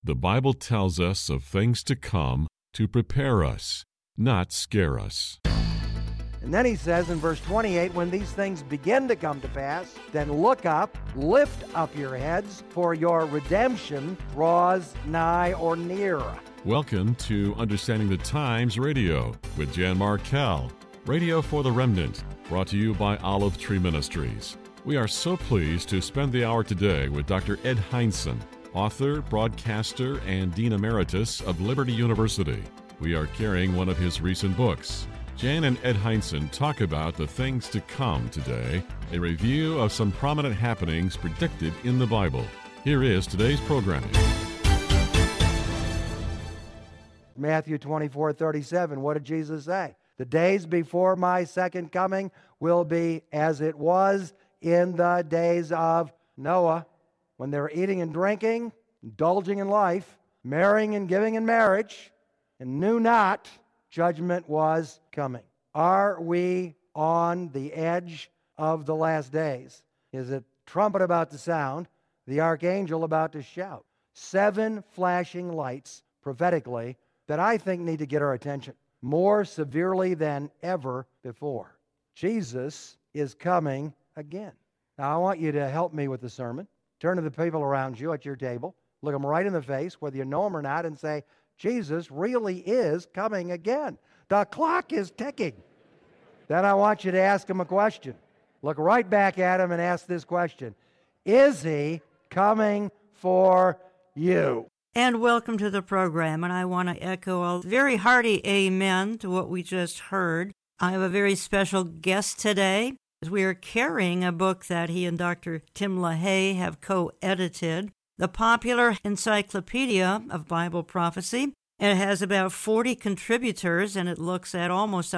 The Bible tells us of things to come to prepare us, not scare us. And then he says in verse 28, when these things begin to come to pass, then look up, lift up your heads, for your redemption draws nigh or near. Welcome to Understanding the Times Radio with Jan Markell, Radio for the Remnant, brought to you by Olive Tree Ministries. We are so pleased to spend the hour today with Dr. Ed Hindson, author, broadcaster, and Dean Emeritus of Liberty University. We are carrying one of his recent books. Jan and Ed Hindson talk about the things to come today, a review of some prominent happenings predicted in the Bible. Here is today's programming. Matthew 24:37, what did Jesus say? The days before my second coming will be as it was in the days of Noah, when they were eating and drinking, indulging in life, marrying and giving in marriage, and knew not judgment was coming. Are we on the edge of the last days? Is a trumpet about to sound, the archangel about to shout? 7 flashing lights prophetically that I think need to get our attention more severely than ever before. Jesus is coming again. Now, I want you to help me with the sermon. Turn to the people around you at your table, look them right in the face, whether you know them or not, and say, Jesus really is coming again. The clock is ticking. Then I want you to ask him a question. Look right back at him and ask this question. Is he coming for you? And welcome to the program, and I want to echo a very hearty amen to what we just heard. I have a very special guest today. We are carrying a book that he and Dr. Tim LaHaye have co-edited, the Popular Encyclopedia of Bible Prophecy. It has about 40 contributors, and it looks at almost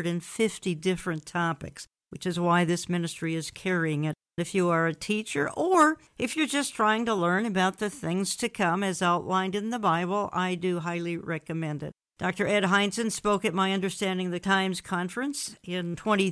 150 different topics, which is why this ministry is carrying it. If you are a teacher, or if you're just trying to learn about the things to come as outlined in the Bible, I do highly recommend it. Dr. Ed Hindson spoke at my Understanding the Times conference in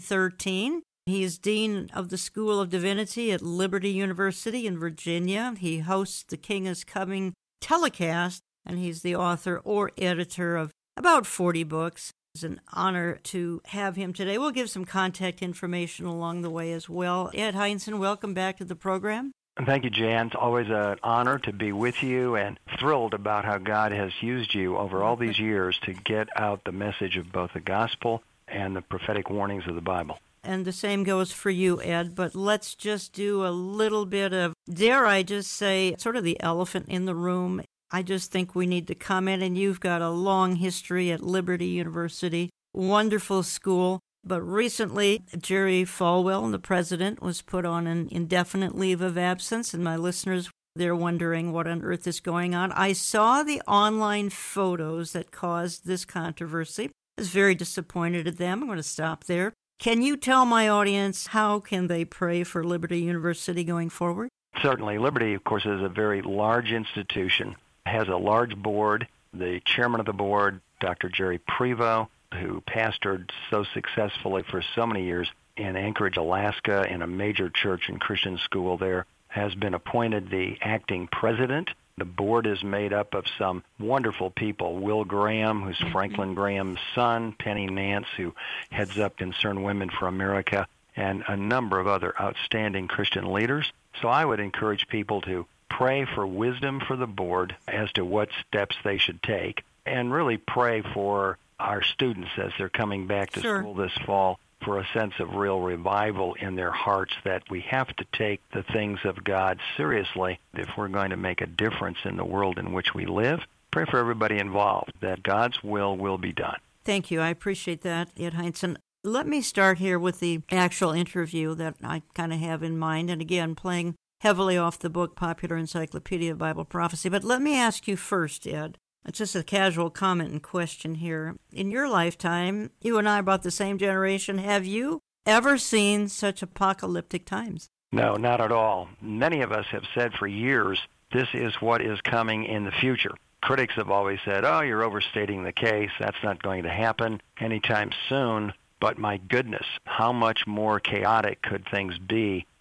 2013. He is Dean of the School of Divinity at Liberty University in Virginia. He hosts the King is Coming telecast, and he's the author or editor of about 40 books. It's an honor to have him today. We'll give some contact information along the way as well. Ed Hindson, welcome back to the program. Thank you, Jan. It's always an honor to be with you, and thrilled about how God has used you over all these years to get out the message of both the gospel and the prophetic warnings of the Bible. And the same goes for you, Ed, but let's just do a little bit of, dare I just say, sort of the elephant in the room. I just think we need to comment, and you've got a long history at Liberty University, wonderful school, but recently Jerry Falwell, the president, was put on an indefinite leave of absence, and my listeners, they're wondering what on earth is going on. I saw the online photos that caused this controversy. I was very disappointed at them. I'm going to stop there. Can you tell my audience how can they pray for Liberty University going forward? Certainly. Liberty, of course, is a very large institution, has a large board. The chairman of the board, Dr. Jerry Prevost, who pastored so successfully for so many years in Anchorage, Alaska, in a major church and Christian school there, has been appointed the acting president. The board is made up of some wonderful people. Will Graham, who's Franklin Graham's son, Penny Nance, who heads up Concerned Women for America, and a number of other outstanding Christian leaders. So I would encourage people to pray for wisdom for the board as to what steps they should take, and really pray for our students as they're coming back to school this fall, for a sense of real revival in their hearts, that we have to take the things of God seriously if we're going to make a difference in the world in which we live. Pray for everybody involved, that God's will be done. Thank you. I appreciate that, Ed Hindson. Let me start here with the actual interview that I kind of have in mind, and again, playing heavily off the book Popular Encyclopedia of Bible Prophecy. But let me ask you first, Ed. It's just a casual comment and question here. In your lifetime, you and I are about the same generation. Have you ever seen such apocalyptic times? No, not at all. Many of us have said for years, this is what is coming in the future. Critics have always said, oh, you're overstating the case. That's not going to happen anytime soon. But my goodness, how much more chaotic could things be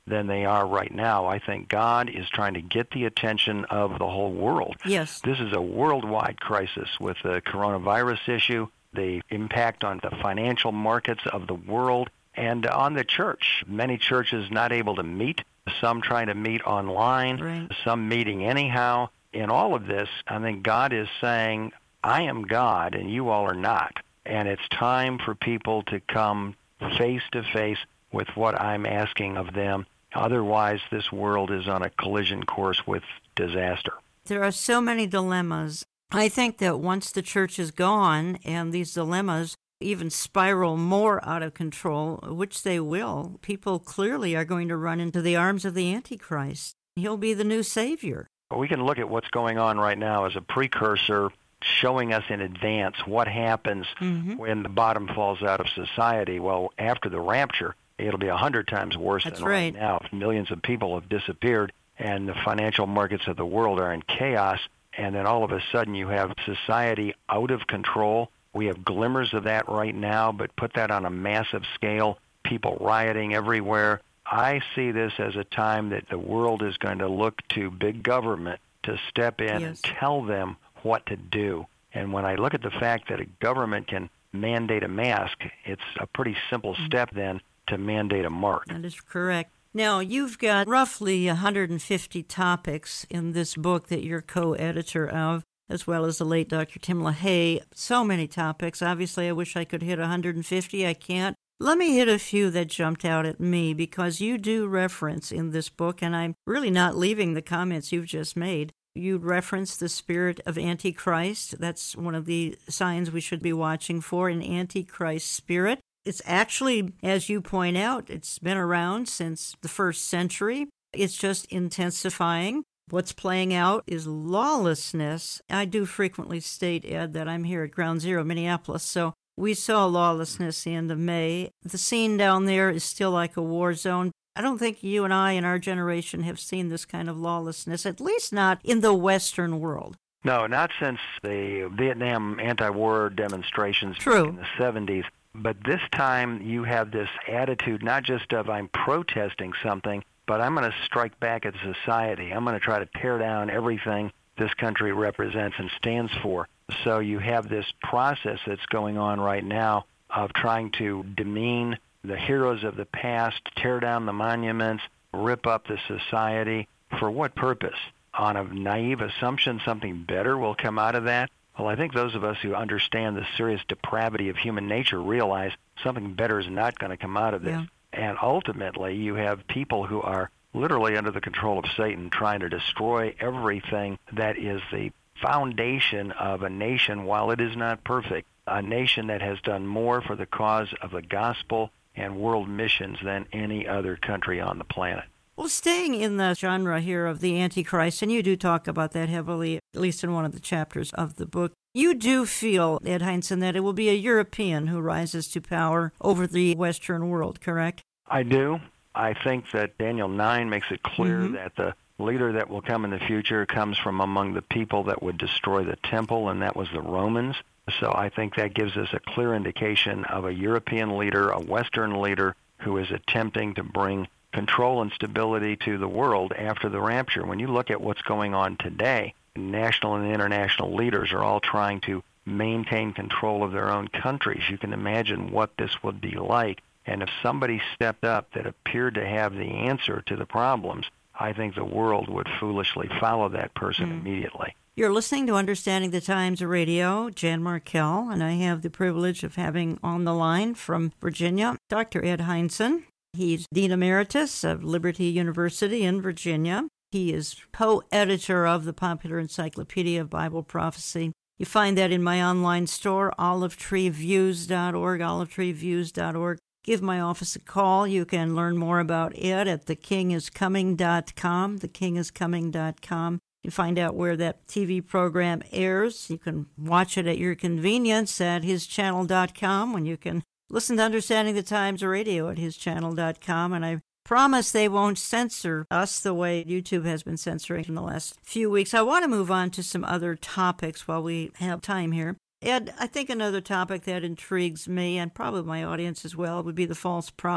than they are right now. I think God is trying to get the attention of the whole world. Yes. This is a worldwide crisis with the coronavirus issue, the impact on the financial markets of the world, and on the church. Many churches not able to meet, some trying to meet online, Right. some meeting anyhow. In all of this, I think God is saying, I am God and you all are not. And it's time for people to come face to face with what I'm asking of them. Otherwise, this world is on a collision course with disaster. There are so many dilemmas. I think that once the church is gone and these dilemmas even spiral more out of control, which they will, people clearly are going to run into the arms of the Antichrist. He'll be the new Savior. We can look at what's going on right now as a precursor, showing us in advance what happens when the bottom falls out of society. Well, after the rapture, it'll be 100 times worse That's than right right. now. Millions of people have disappeared, and the financial markets of the world are in chaos, and then all of a sudden you have society out of control. We have glimmers of that right now, but put that on a massive scale, people rioting everywhere. I see this as a time that the world is going to look to big government to step in Yes. and tell them what to do. And when I look at the fact that a government can mandate a mask, it's a pretty simple step then to mandate a mark. That is correct. Now, you've got roughly 150 topics in this book that you're co-editor of, as well as the late Dr. Tim LaHaye. So many topics. Obviously, I wish I could hit 150. I can't. Let me hit a few that jumped out at me, because you do reference in this book, and I'm really not leaving the comments you've just made. You reference the spirit of Antichrist. That's one of the signs we should be watching for, an Antichrist spirit. It's actually, as you point out, it's been around since the first century. It's just intensifying. What's playing out is lawlessness. I do frequently state, Ed, that I'm here at Ground Zero, Minneapolis, so we saw lawlessness the end of May. The scene down there is still like a war zone. I don't think you and I in our generation have seen this kind of lawlessness, at least not in the Western world. No, not since the Vietnam anti-war demonstrations True. back in the 70s. But this time you have this attitude not just of I'm protesting something, but I'm going to strike back at society. I'm going to try to tear down everything this country represents and stands for. So you have this process that's going on right now of trying to demean the heroes of the past, tear down the monuments, rip up the society. For what purpose? On a naive assumption something better will come out of that? Well, I think those of us who understand the serious depravity of human nature realize something better is not going to come out of this. Yeah. And ultimately, you have people who are literally under the control of Satan trying to destroy everything that is the foundation of a nation, while it is not perfect, a nation that has done more for the cause of the gospel and world missions than any other country on the planet. Well, staying in the genre here of the Antichrist, and you do talk about that heavily, at least in one of the chapters of the book, you do feel, Ed Hindson, that it will be a European who rises to power over the Western world, correct? I do. I think that Daniel 9 makes it clear that the leader that will come in the future comes from among the people that would destroy the temple, and that was the Romans. So I think that gives us a clear indication of a European leader, a Western leader, who is attempting to bring control and stability to the world after the rapture. When you look at what's going on today, national and international leaders are all trying to maintain control of their own countries. You can imagine what this would be like. And if somebody stepped up that appeared to have the answer to the problems, I think the world would foolishly follow that person immediately. You're listening to Understanding the Times Radio, Jan Markell, and I have the privilege of having on the line from Virginia, Dr. Ed Hindson. He's Dean Emeritus of Liberty University in Virginia. He is co-editor of the Popular Encyclopedia of Bible Prophecy. You find that in my online store, olivetreeviews.org, olivetreeviews.org. Give my office a call. You can learn more about Ed at thekingiscoming.com, thekingiscoming.com. You can find out where that TV program airs. You can watch it at your convenience at hischannel.com, when you can listen to Understanding the Times Radio at hischannel.com. And I promise they won't censor us the way YouTube has been censoring in the last few weeks. I want to move on to some other topics while we have time here. Ed, I think another topic that intrigues me, and probably my audience as well, would be the false prophet.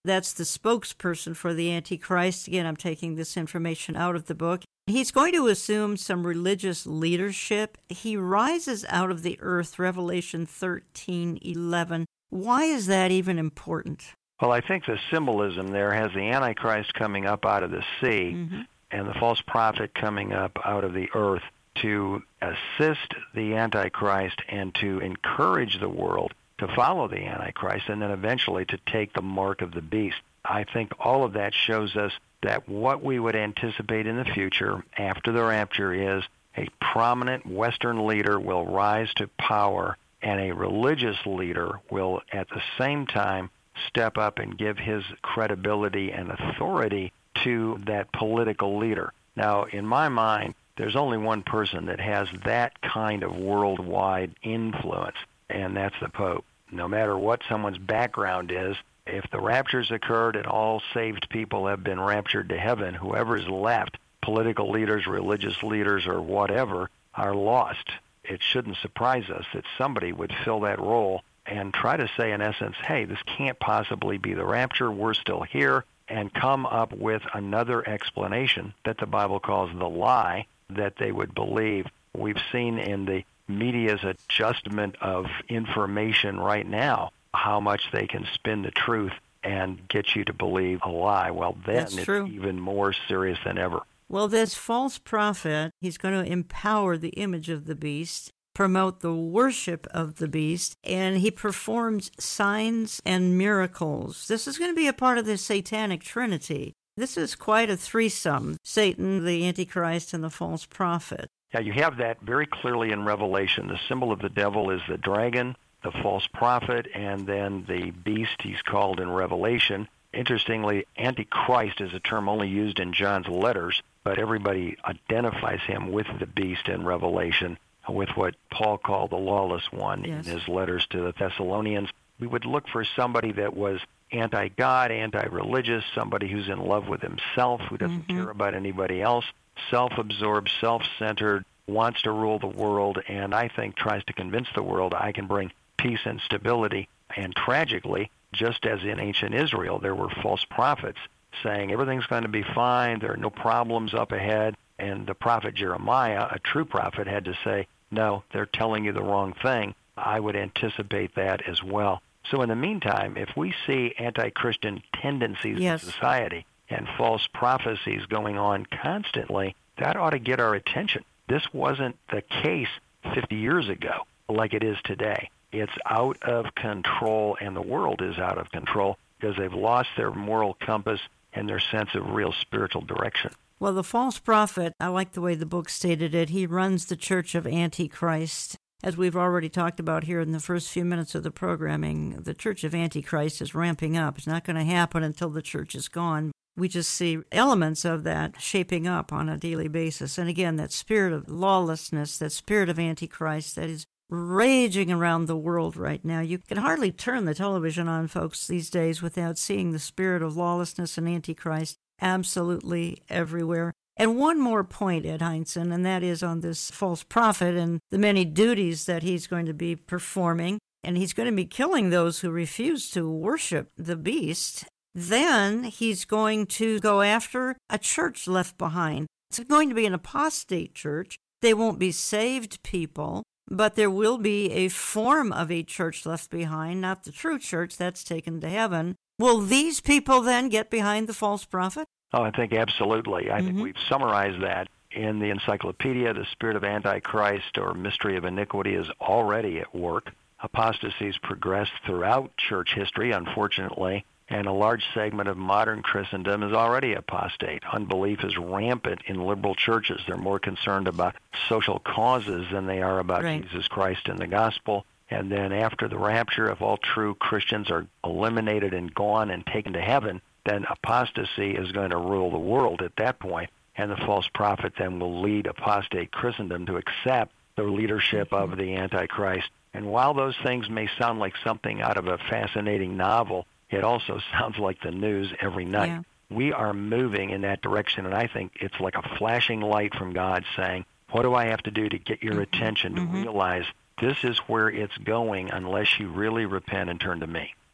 That's the spokesperson for the Antichrist. Again, I'm taking this information out of the book. He's going to assume some religious leadership. He rises out of the earth, Revelation 13:11. Why is that even important? Well, I think the symbolism there has the Antichrist coming up out of the sea and the false prophet coming up out of the earth to assist the Antichrist and to encourage the world to follow the Antichrist and then eventually to take the mark of the beast. I think all of that shows us that what we would anticipate in the future after the rapture is a prominent Western leader will rise to power and a religious leader will at the same time step up and give his credibility and authority to that political leader. Now, in my mind, there's only one person that has that kind of worldwide influence, and that's the Pope. No matter what someone's background is, if the rapture's occurred and all saved people have been raptured to heaven, whoever's left, political leaders, religious leaders, or whatever, are lost. It shouldn't surprise us that somebody would fill that role and try to say, in essence, hey, this can't possibly be the rapture, we're still here, and come up with another explanation that the Bible calls the lie that they would believe. We've seen in the media's adjustment of information right now how much they can spin the truth and get you to believe a lie. Well, then That's it's true. even more serious than ever. Well, this false prophet, he's going to empower the image of the beast, promote the worship of the beast, and he performs signs and miracles. This is going to be a part of the satanic trinity. This is quite a threesome, Satan, the Antichrist, and the false prophet. Yeah, you have that very clearly in Revelation. The symbol of the devil is the dragon, the false prophet, and then the beast he's called in Revelation. Interestingly, Antichrist is a term only used in John's letters, but everybody identifies him with the beast in Revelation, with what Paul called the lawless one Yes. in his letters to the Thessalonians. We would look for somebody that was anti-God, anti-religious, somebody who's in love with himself, who doesn't care about anybody else, self-absorbed, self-centered, wants to rule the world, and I think tries to convince the world I can bring peace and stability. And tragically, just as in ancient Israel, there were false prophets saying everything's going to be fine, there are no problems up ahead, and the prophet Jeremiah, a true prophet, had to say, no, they're telling you the wrong thing. I would anticipate that as well. So in the meantime, if we see anti-Christian tendencies Yes. in society and false prophecies going on constantly, that ought to get our attention. This wasn't the case 50 years ago like it is today. It's out of control, and the world is out of control because they've lost their moral compass and their sense of real spiritual direction. Well, the false prophet, I like the way the book stated it, he runs the church of Antichrist. As we've already talked about here in the first few minutes of the programming, the church of Antichrist is ramping up. It's not going to happen until the church is gone. We just see elements of that shaping up on a daily basis. And again, that spirit of lawlessness, that spirit of Antichrist that is raging around the world right now. You can hardly turn the television on, folks, these days without seeing the spirit of lawlessness and Antichrist absolutely everywhere. And one more point, Ed Hindson, and that is on this false prophet and the many duties that he's going to be performing. And he's going to be killing those who refuse to worship the beast. Then he's going to go after a church left behind. It's going to be an apostate church. They won't be saved people, but there will be a form of a church left behind, not the true church that's taken to heaven. Will these people then get behind the false prophet? Oh, I think absolutely. I think we've summarized that in the encyclopedia. The spirit of Antichrist or mystery of iniquity is already at work. Apostasies progressed throughout church history, unfortunately, and a large segment of modern Christendom is already apostate. Unbelief is rampant in liberal churches. They're more concerned about social causes than they are about Jesus Christ and the gospel. And then after the rapture, if all true Christians are eliminated and gone and taken to heaven, then apostasy is going to rule the world at that point, and the false prophet then will lead apostate Christendom to accept the leadership of the Antichrist. And while those things may sound like something out of a fascinating novel, it also sounds like the news every night. Yeah. We are moving in that direction, and I think it's like a flashing light from God saying, what do I have to do to get your attention to realize this is where it's going unless you really repent and turn to me?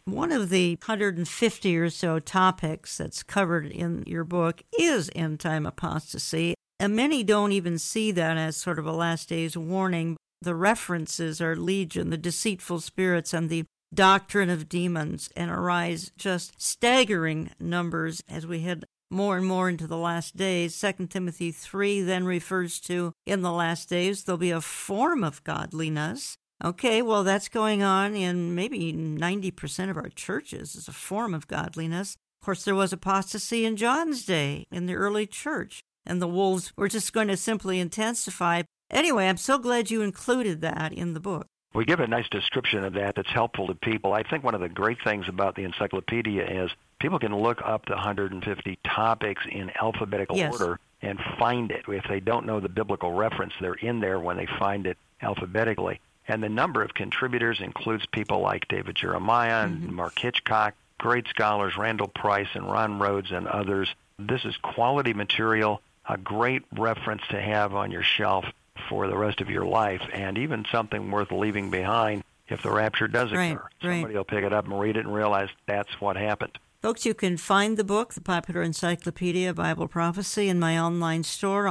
One of the 150 or so topics that's covered in your book is end-time apostasy, and many don't even see that as sort of a last days warning. The references are legion, the deceitful spirits, and the doctrine of demons, and arise just staggering numbers as we head more and more into the last days. 2 Timothy 3 then refers to, in the last days, there'll be a form of godliness. Okay, well, that's going on in maybe 90% of our churches is a form of godliness. Of course, there was apostasy in John's day in the early church, and the wolves were just going to simply intensify. Anyway, I'm so glad you included that in the book. We give a nice description of that that's helpful to people. I think one of the great things about the encyclopedia is people can look up the 150 topics in alphabetical order and find it. If they don't know the biblical reference, they're in there when they find it alphabetically. And the number of contributors includes people like David Jeremiah and Mark Hitchcock, great scholars, Randall Price and Ron Rhodes and others. This is quality material, a great reference to have on your shelf for the rest of your life, and even something worth leaving behind if the rapture does occur. Somebody will pick it up and read it and realize that's what happened. Folks, you can find the book, The Popular Encyclopedia Bible Prophecy, in my online store,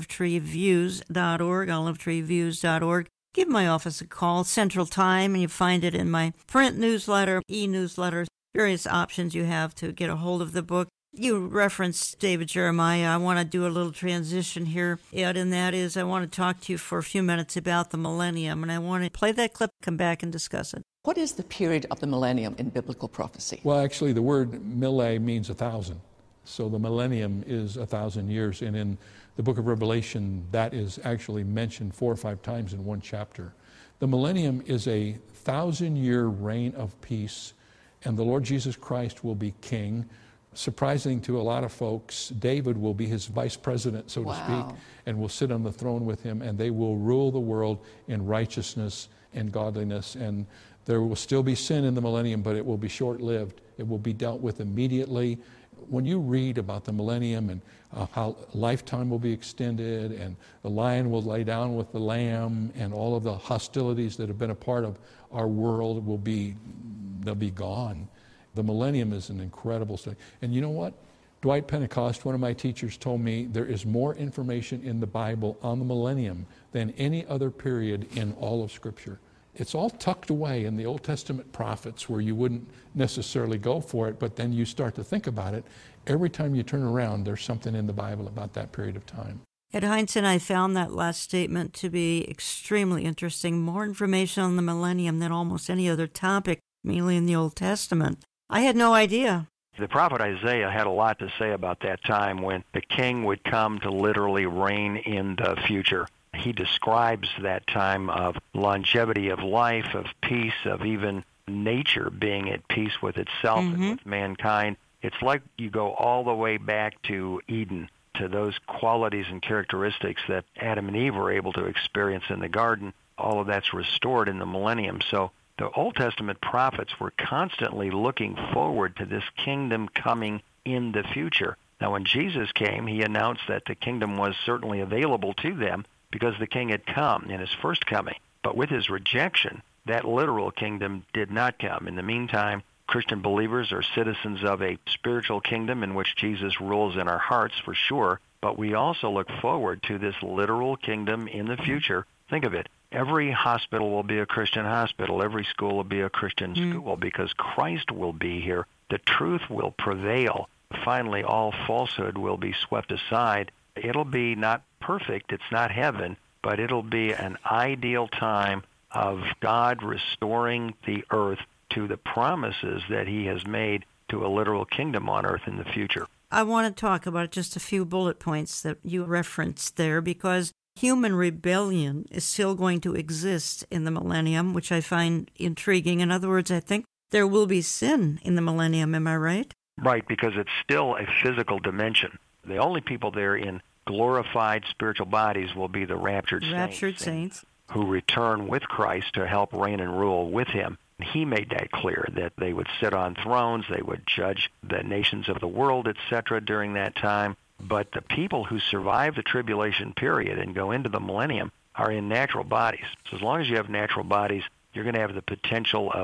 olivetreeviews.org, olivetreeviews.org. Give my office a call, Central Time, and you find it in my print newsletter, e-newsletter, various options you have to get a hold of the book. You referenced David Jeremiah. I want to do a little transition here, Ed, and that is I want to talk to you for a few minutes about the millennium, and I want to play that clip, come back and discuss it. What is the period of the millennium in biblical prophecy? Well, actually, the word millennium means 1,000. So the millennium is 1,000 years, and in the book of Revelation, that is actually mentioned 4 or 5 times in one chapter. The millennium is a 1,000-year reign of peace, and the Lord Jesus Christ will be king. Surprising to a lot of folks, David will be his vice president, so to speak, and will sit on the throne with him, and they will rule the world in righteousness and godliness. And there will still be sin in the millennium, but it will be short-lived. It will be dealt with immediately. When you read about the millennium and how lifetime will be extended and the lion will lay down with the lamb and all of the hostilities that have been a part of our world they'll be gone. The millennium is an incredible study. And you know what? Dwight Pentecost, one of my teachers, told me there is more information in the Bible on the millennium than any other period in all of Scripture. It's all tucked away in the Old Testament prophets where you wouldn't necessarily go for it, but then you start to think about it. Every time you turn around, there's something in the Bible about that period of time. Ed Hindson, I found that last statement to be extremely interesting. More information on the millennium than almost any other topic, mainly in the Old Testament. I had no idea. The prophet Isaiah had a lot to say about that time when the king would come to literally reign in the future. He describes that time of longevity of life, of peace, of even nature being at peace with itself and with mankind. It's like you go all the way back to Eden, to those qualities and characteristics that Adam and Eve were able to experience in the garden. All of that's restored in the millennium. So the Old Testament prophets were constantly looking forward to this kingdom coming in the future. Now, when Jesus came, he announced that the kingdom was certainly available to them because the king had come in his first coming. But with his rejection, that literal kingdom did not come. In the meantime, Christian believers are citizens of a spiritual kingdom in which Jesus rules in our hearts for sure, but we also look forward to this literal kingdom in the future. Think of it. Every hospital will be a Christian hospital. Every school will be a Christian school because Christ will be here. The truth will prevail. Finally, all falsehood will be swept aside. It'll be not perfect. It's not heaven, but it'll be an ideal time of God restoring the earth to the promises that he has made to a literal kingdom on earth in the future. I want to talk about just a few bullet points that you referenced there because human rebellion is still going to exist in the millennium, which I find intriguing. In other words, I think there will be sin in the millennium. Am I right? Right, because it's still a physical dimension. The only people there in glorified spiritual bodies will be the raptured saints who return with Christ to help reign and rule with him. He made that clear, that they would sit on thrones, they would judge the nations of the world, etc. during that time. But the people who survive the tribulation period and go into the millennium are in natural bodies. So as long as you have natural bodies, you're going to have the potential of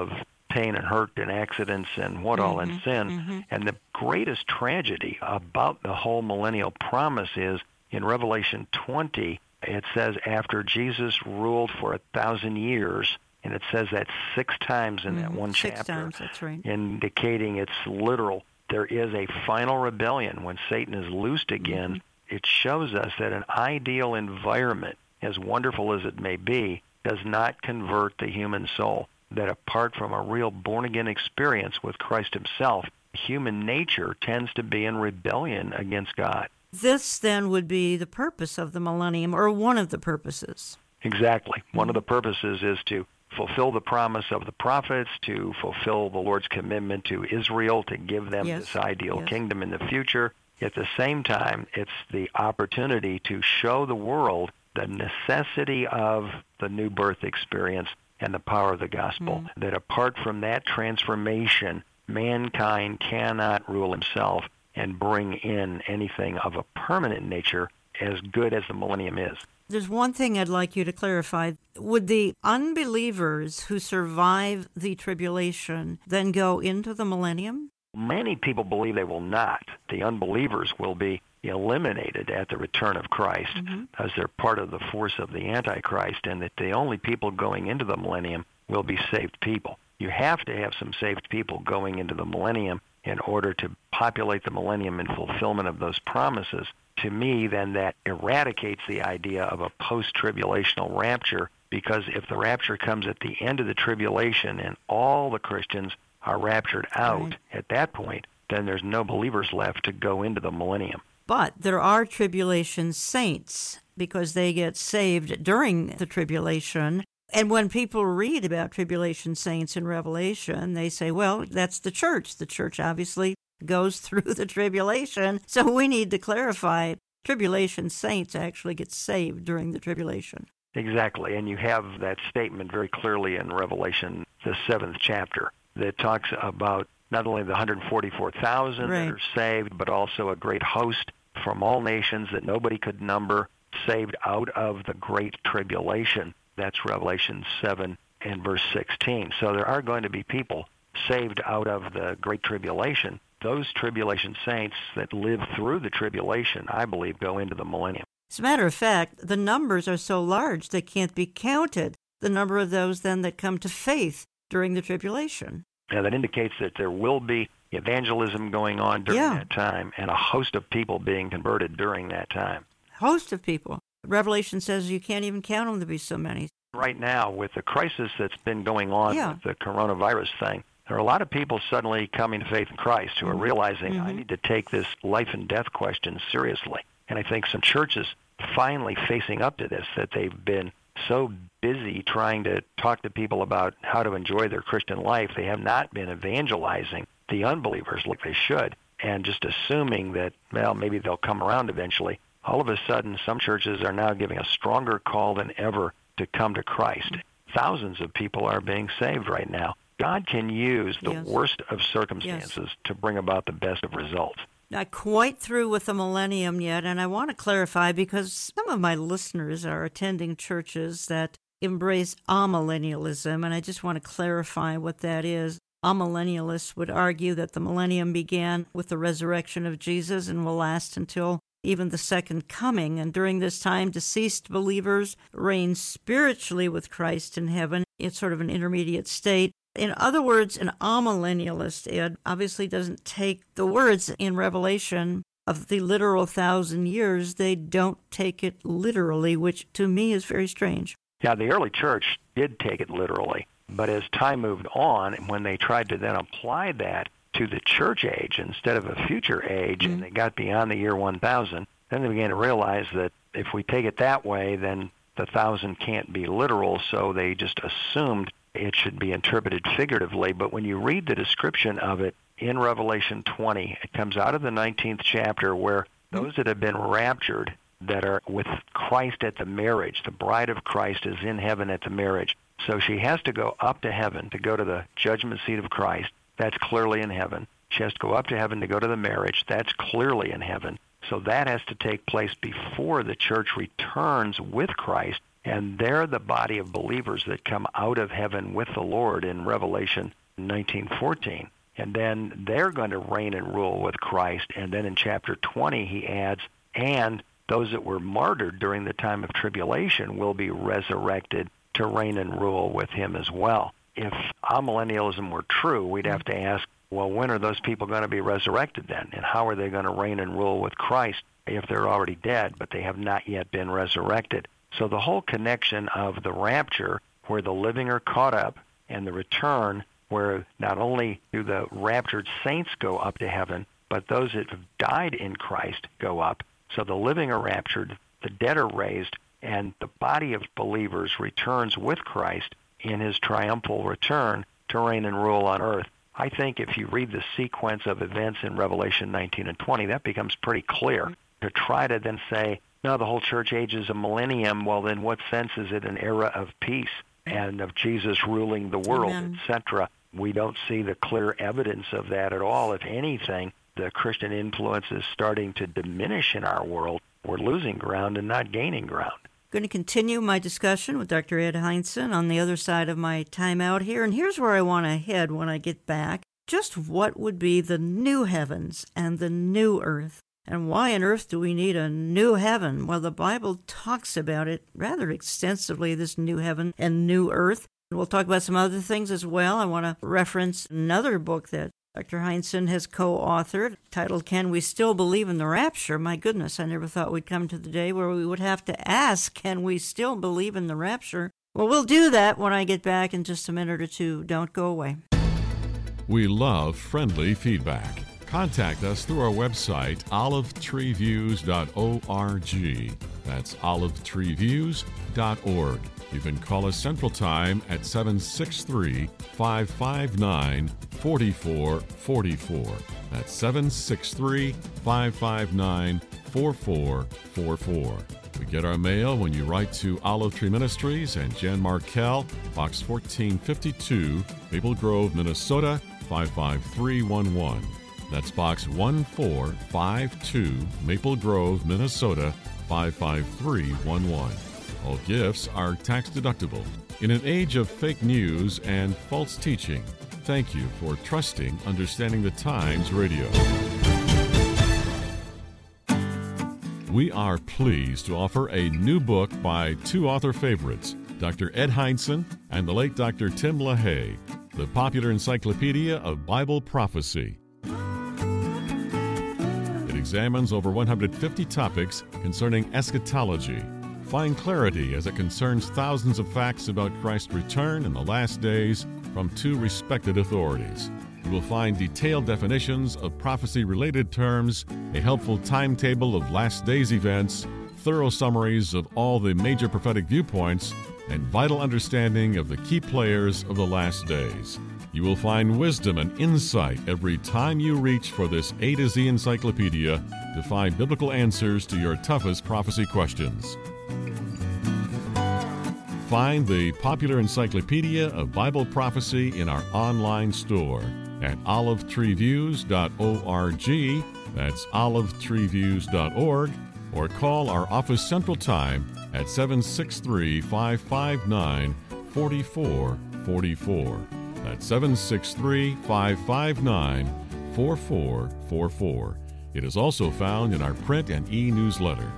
pain and hurt and accidents and what all in sin. And the greatest tragedy about the whole millennial promise is in Revelation 20, it says after Jesus ruled for 1,000 years, and it says that 6 times in that one chapter, 6 times, that's right. indicating it's literal. There is a final rebellion when Satan is loosed again. It shows us that an ideal environment, as wonderful as it may be, does not convert the human soul. That apart from a real born-again experience with Christ himself, human nature tends to be in rebellion against God. This then would be the purpose of the millennium, or one of the purposes. Exactly. One of the purposes is to fulfill the promise of the prophets, to fulfill the Lord's commitment to Israel, to give them this ideal kingdom in the future. At the same time, it's the opportunity to show the world the necessity of the new birth experience and the power of the gospel, that apart from that transformation, mankind cannot rule himself and bring in anything of a permanent nature as good as the millennium is. There's one thing I'd like you to clarify. Would the unbelievers who survive the tribulation then go into the millennium? Many people believe they will not. The unbelievers will be eliminated at the return of Christ as they're part of the force of the Antichrist, and that the only people going into the millennium will be saved people. You have to have some saved people going into the millennium in order to populate the millennium in fulfillment of those promises. To me, then, that eradicates the idea of a post-tribulational rapture, because if the rapture comes at the end of the tribulation and all the Christians are raptured out at that point, then there's no believers left to go into the millennium. But there are tribulation saints because they get saved during the tribulation. And when people read about tribulation saints in Revelation, they say, well, that's the church. The church obviously goes through the tribulation. So we need to clarify tribulation saints actually get saved during the tribulation. Exactly. And you have that statement very clearly in Revelation, the 7th chapter, that talks about not only the 144,000 that are saved, but also a great host from all nations that nobody could number, saved out of the great tribulation. That's Revelation 7 and verse 16. So there are going to be people saved out of the great tribulation. Those tribulation saints that live through the tribulation, I believe, go into the millennium. As a matter of fact, the numbers are so large they can't be counted, the number of those then that come to faith during the tribulation. And that indicates that there will be evangelism going on during that time, and a host of people being converted during that time. Host of people. Revelation says you can't even count them to be so many. Right now, with the crisis that's been going on with the coronavirus thing, there are a lot of people suddenly coming to faith in Christ who are realizing, I need to take this life and death question seriously. And I think some churches finally facing up to this, that they've been so busy trying to talk to people about how to enjoy their Christian life, they have not been evangelizing the unbelievers like they should, and just assuming that, well, maybe they'll come around eventually. All of a sudden, some churches are now giving a stronger call than ever to come to Christ. Thousands of people are being saved right now. God can use the worst of circumstances to bring about the best of results. Not quite through with the millennium yet, and I want to clarify because some of my listeners are attending churches that embrace amillennialism, and I just want to clarify what that is. Amillennialists would argue that the millennium began with the resurrection of Jesus and will last until even the second coming, and during this time, deceased believers reign spiritually with Christ in heaven. It's sort of an intermediate state. In other words, an amillennialist, Ed, obviously doesn't take the words in Revelation of the literal 1,000 years. They don't take it literally, which to me is very strange. Yeah, the early church did take it literally. But as time moved on, when they tried to then apply that to the church age instead of a future age, and they got beyond the year 1,000, then they began to realize that if we take it that way, then the 1,000 can't be literal, so they just assumed it should be interpreted figuratively. But when you read the description of it in Revelation 20, it comes out of the 19th chapter where those that have been raptured, that are with Christ at the marriage, the bride of Christ is in heaven at the marriage. So she has to go up to heaven to go to the judgment seat of Christ. That's clearly in heaven. She has to go up to heaven to go to the marriage. That's clearly in heaven. So that has to take place before the church returns with Christ. And they're the body of believers that come out of heaven with the Lord in Revelation in 1914. And then they're going to reign and rule with Christ. And then in chapter 20, he adds, and those that were martyred during the time of tribulation will be resurrected to reign and rule with him as well. If amillennialism were true, we'd have to ask, well, when are those people going to be resurrected then? And how are they going to reign and rule with Christ if they're already dead, but they have not yet been resurrected? So the whole connection of the rapture, where the living are caught up, and the return, where not only do the raptured saints go up to heaven, but those that have died in Christ go up. So the living are raptured, the dead are raised, and the body of believers returns with Christ in his triumphal return to reign and rule on earth. I think if you read the sequence of events in Revelation 19 and 20, that becomes pretty clear. To try to then say, no, the whole church age is a millennium, well, then what sense is it an era of peace and of Jesus ruling the world, etc.? We don't see the clear evidence of that at all. If anything, the Christian influence is starting to diminish in our world. We're losing ground and not gaining ground. Going to continue my discussion with Dr. Ed Hindson on the other side of my time out here. And here's where I want to head when I get back. Just what would be the new heavens and the new earth? And why on earth do we need a new heaven? Well, the Bible talks about it rather extensively, this new heaven and new earth. We'll talk about some other things as well. I want to reference another book that Dr. Hindson has co-authored, titled, Can We Still Believe in the Rapture? My goodness, I never thought we'd come to the day where we would have to ask, can we still believe in the rapture? Well, we'll do that when I get back in just a minute or two. Don't go away. We love friendly feedback. Contact us through our website, olivetreeviews.org. That's olivetreeviews.org. You can call us Central Time at 763-559-4444. That's 763-559-4444. We get our mail when you write to Olive Tree Ministries and Jan Markell, Box 1452, Maple Grove, Minnesota, 55311. That's Box 1452, Maple Grove, Minnesota, 55311. All gifts are tax-deductible. In an age of fake news and false teaching, thank you for trusting Understanding the Times Radio. We are pleased to offer a new book by two author favorites, Dr. Ed Hindson and the late Dr. Tim LaHaye, The Popular Encyclopedia of Bible Prophecy. It examines over 150 topics concerning eschatology. Find clarity as it concerns thousands of facts about Christ's return in the last days from two respected authorities. You will find detailed definitions of prophecy-related terms, a helpful timetable of last days events, thorough summaries of all the major prophetic viewpoints, and vital understanding of the key players of the last days. You will find wisdom and insight every time you reach for this A to Z encyclopedia to find biblical answers to your toughest prophecy questions. Find the Popular Encyclopedia of Bible Prophecy in our online store at olivetreeviews.org. That's olivetreeviews.org. Or call our office Central Time at 763-559-4444. That's 763-559-4444. It is also found in our print and e-newsletter.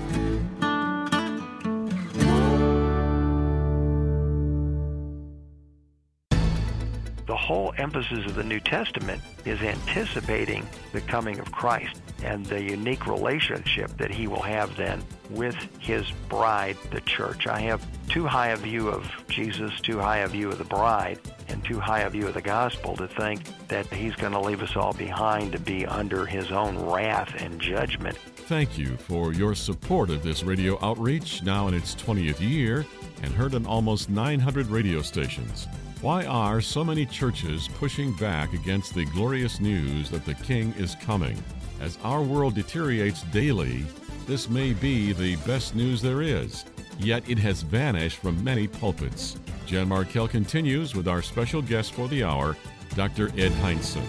The whole emphasis of the New Testament is anticipating the coming of Christ and the unique relationship that he will have then with his bride, the church. I have too high a view of Jesus, too high a view of the bride, and too high a view of the gospel to think that he's going to leave us all behind to be under his own wrath and judgment. Thank you for your support of this radio outreach, now in its 20th year, and heard on almost 900 radio stations. Why are so many churches pushing back against the glorious news that the King is coming? As our world deteriorates daily, this may be the best news there is, yet it has vanished from many pulpits. Jan Markell continues with our special guest for the hour, Dr. Ed Hindson.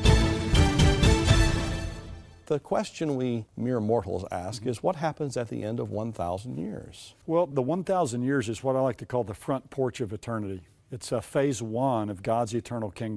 The question we mere mortals ask is, what happens at the end of 1,000 years? Well, the 1,000 years is what I like to call the front porch of eternity. It's phase one of God's eternal kingdom.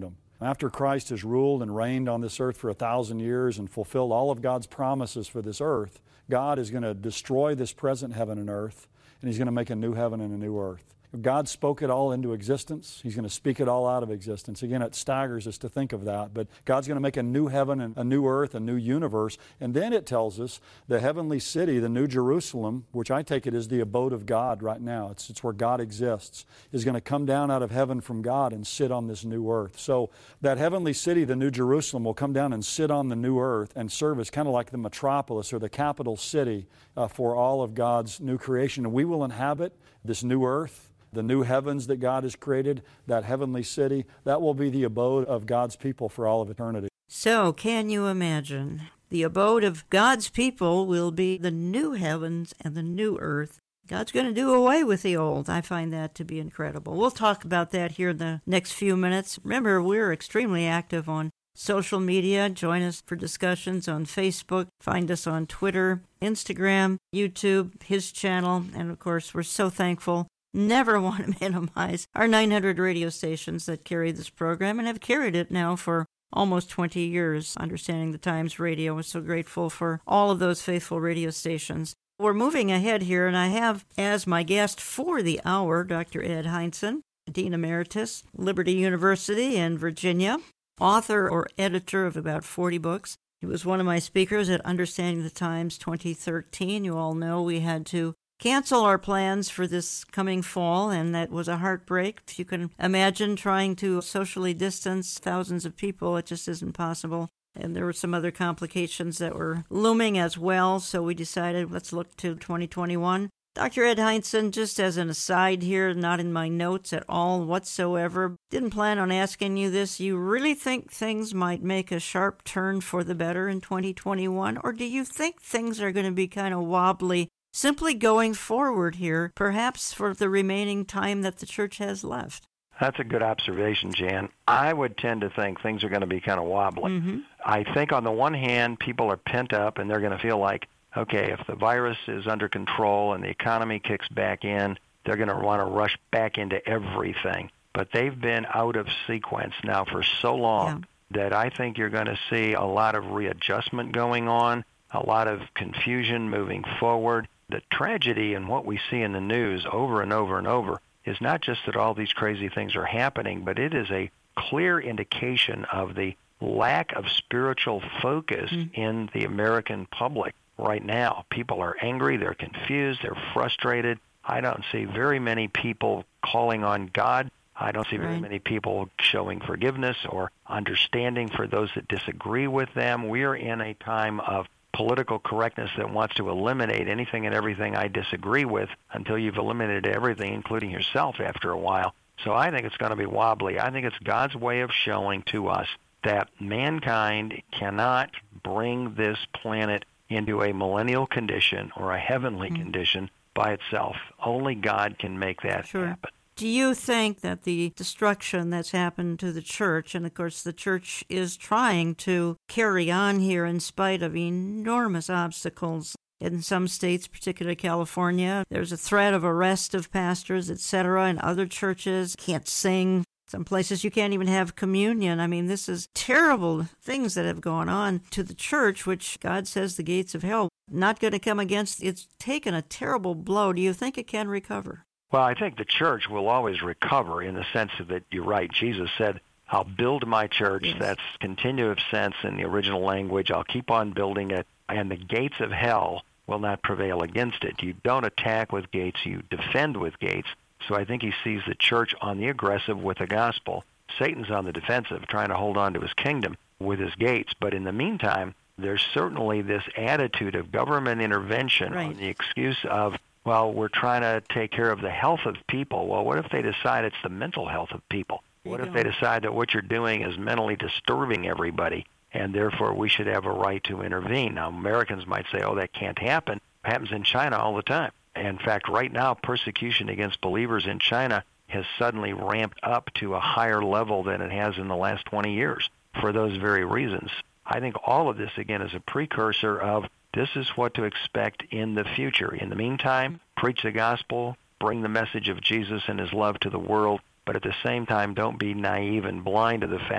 After Christ has ruled and reigned on this earth for 1,000 years and fulfilled all of God's promises for this earth, God is going to destroy this present heaven and earth, and He's going to make a new heaven and a new earth. God spoke it all into existence. He's going to speak it all out of existence. Again, it staggers us to think of that, but God's going to make a new heaven and a new earth, a new universe. And then it tells us the heavenly city, the New Jerusalem, which I take it is the abode of God right now. It's where God exists, is going to come down out of heaven from God and sit on this new earth. So that heavenly city, the New Jerusalem, will come down and sit on the new earth and serve as kind of like the metropolis or the capital city for all of God's new creation. And we will inhabit this new earth, the new heavens that God has created, that heavenly city. That will be the abode of God's people for all of eternity. So, can you imagine? The abode of God's people will be the new heavens and the new earth. God's going to do away with the old. I find that to be incredible. We'll talk about that here in the next few minutes. Remember, we're extremely active on social media. Join us for discussions on Facebook. Find us on Twitter, Instagram, YouTube, his channel. And, of course, we're so thankful. Never want to minimize our 900 radio stations that carry this program and have carried it now for almost 20 years. Understanding the Times Radio is so grateful for all of those faithful radio stations. We're moving ahead here, and I have as my guest for the hour Dr. Ed Hindson, Dean Emeritus, Liberty University in Virginia, author or editor of about 40 books. He was one of my speakers at Understanding the Times 2013. You all know we had to cancel our plans for this coming fall, and that was a heartbreak. If you can imagine trying to socially distance thousands of people, it just isn't possible. And there were some other complications that were looming as well, so we decided let's look to 2021. Dr. Ed Hindson, just as an aside here, not in my notes at all whatsoever, didn't plan on asking you this. You really think things might make a sharp turn for the better in 2021, or do you think things are going to be kind of wobbly simply going forward here, perhaps for the remaining time that the church has left? That's a good observation, Jan. I would tend to think things are going to be kind of wobbly. Mm-hmm. I think on the one hand, people are pent up and they're going to feel like, okay, if the virus is under control and the economy kicks back in, they're going to want to rush back into everything. But they've been out of sequence now for so long that I think you're going to see a lot of readjustment going on, a lot of confusion moving forward. The tragedy in what we see in the news over and over and over is not just that all these crazy things are happening, but it is a clear indication of the lack of spiritual focus in the American public right now. People are angry, they're confused, they're frustrated. I don't see very many people calling on God. I don't see very many people showing forgiveness or understanding for those that disagree with them. We are in a time of political correctness that wants to eliminate anything and everything I disagree with until you've eliminated everything, including yourself, after a while. So I think it's going to be wobbly. I think it's God's way of showing to us that mankind cannot bring this planet into a millennial condition or a heavenly condition by itself. Only God can make that happen. Do you think that the destruction that's happened to the church, and of course the church is trying to carry on here in spite of enormous obstacles in some states, particularly California, there's a threat of arrest of pastors, etc., and other churches can't sing. Some places you can't even have communion. I mean, this is terrible things that have gone on to the church, which God says the gates of hell not going to come against. It's taken a terrible blow. Do you think it can recover? Well, I think the church will always recover in the sense that you're right. Jesus said, I'll build my church. Yes. That's continuous sense in the original language. I'll keep on building it, and the gates of hell will not prevail against it. You don't attack with gates. You defend with gates. So I think he sees the church on the aggressive with the gospel. Satan's on the defensive, trying to hold on to his kingdom with his gates. But in the meantime, there's certainly this attitude of government intervention on the excuse of, well, we're trying to take care of the health of people. Well, what if they decide it's the mental health of people? What if they decide that what you're doing is mentally disturbing everybody, and therefore we should have a right to intervene? Now, Americans might say, oh, that can't happen. It happens in China all the time. In fact, right now, persecution against believers in China has suddenly ramped up to a higher level than it has in the last 20 years for those very reasons. I think all of this, again, is a precursor of this is what to expect in the future. In the meantime, preach the gospel, bring the message of Jesus and his love to the world, but at the same time, don't be naive and blind to the fact